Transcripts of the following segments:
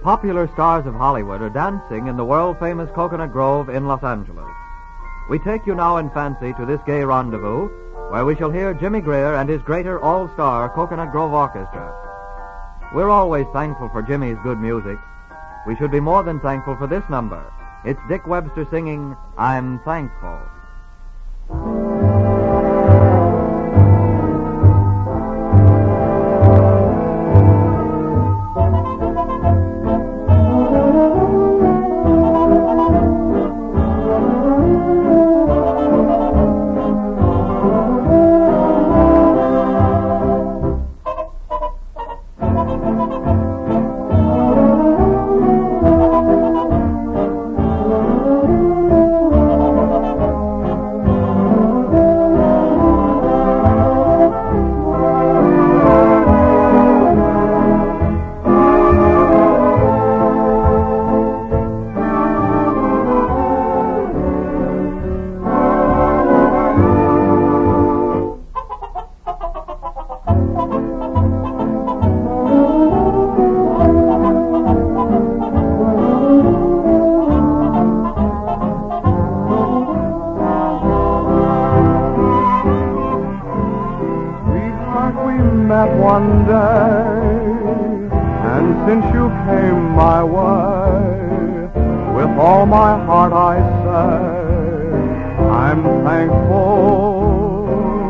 popular stars of Hollywood are dancing in the world-famous Coconut Grove in Los Angeles. We take you now in fancy to this gay rendezvous, where we shall hear Jimmy Greer and his greater all-star Coconut Grove Orchestra. We're always thankful for Jimmy's good music. We should be more than thankful for this number. It's Dick Webster singing, I'm Thankful. One day, and since you came my way, with all my heart I say, I'm thankful.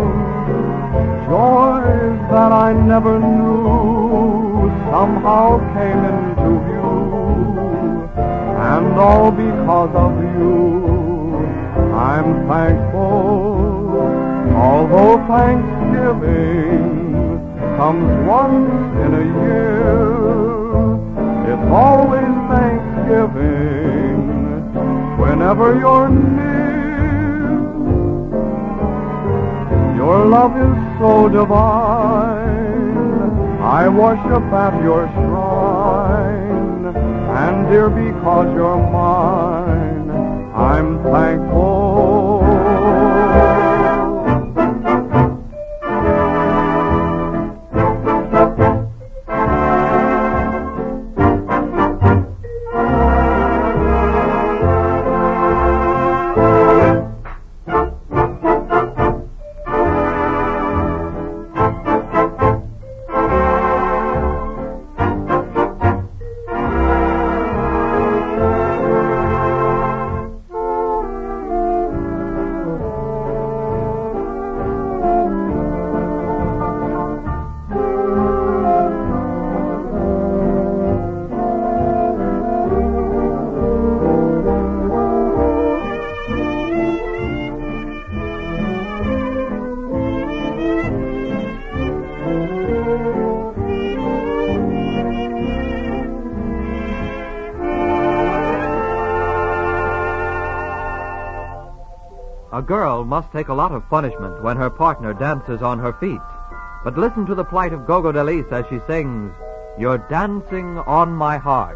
Joys that I never knew somehow came into view, and all because of you, I'm thankful. Although Thanksgiving comes once in a year, it's always Thanksgiving whenever you're near. Your love is so divine, I worship at your shrine, and dear, because you're mine, I'm thankful. A girl must take a lot of punishment when her partner dances on her feet. But listen to the plight of Gogo Delis as she sings, You're Dancing on My Heart.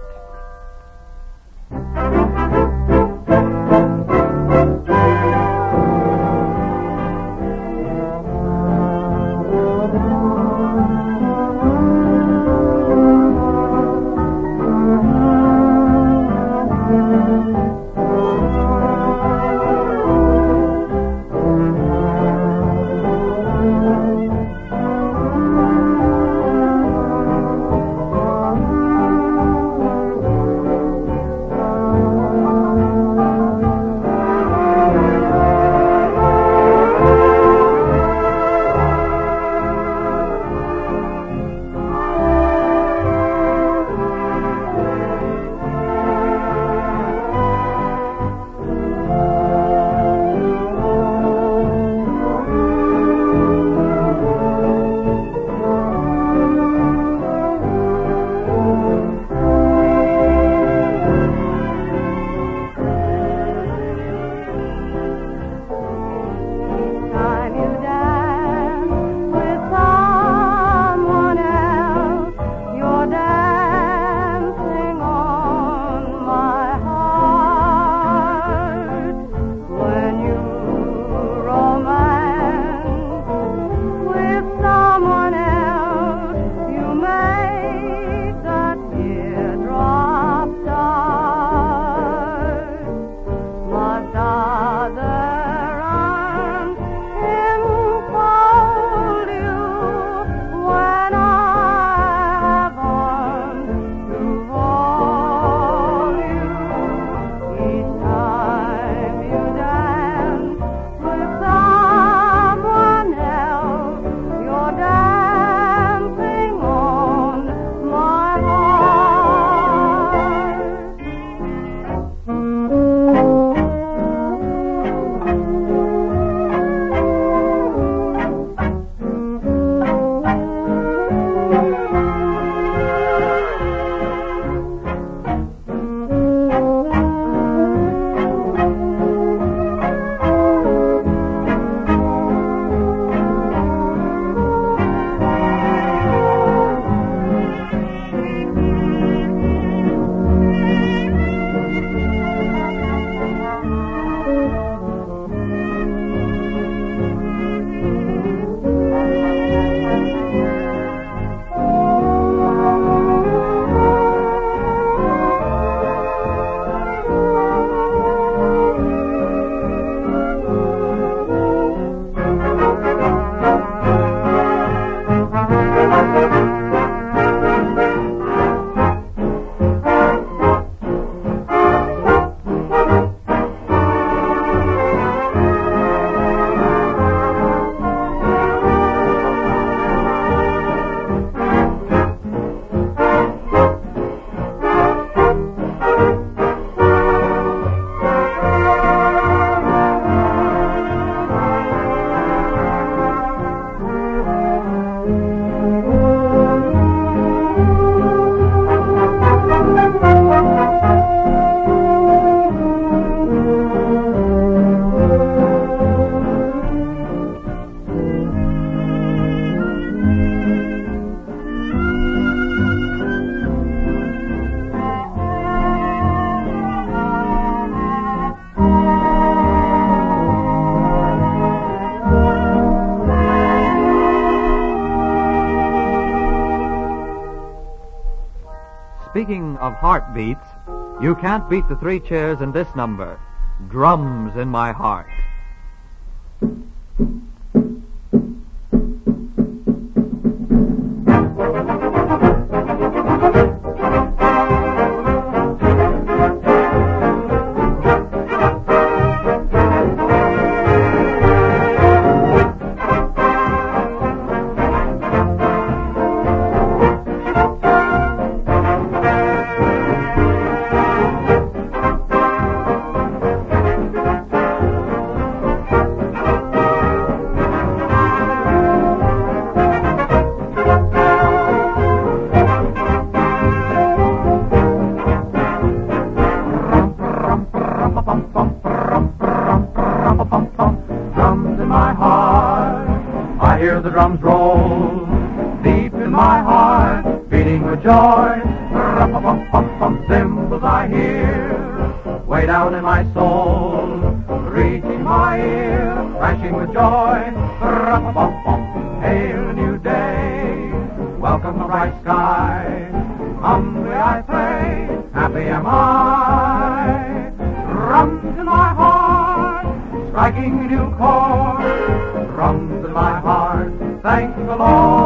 speaking of heartbeats, you can't beat the three cheers in this number. Drums in My Heart. Drums in my heart, I hear the drums roll. Deep in my heart, beating with joy. Cymbals I hear, way down in my soul. Reaching my ear, crashing with joy. Hail a new day, welcome a bright sky. Humbly I pray, happy am I. Drums in my heart, striking a new chord. Drums in my heart, thank the Lord.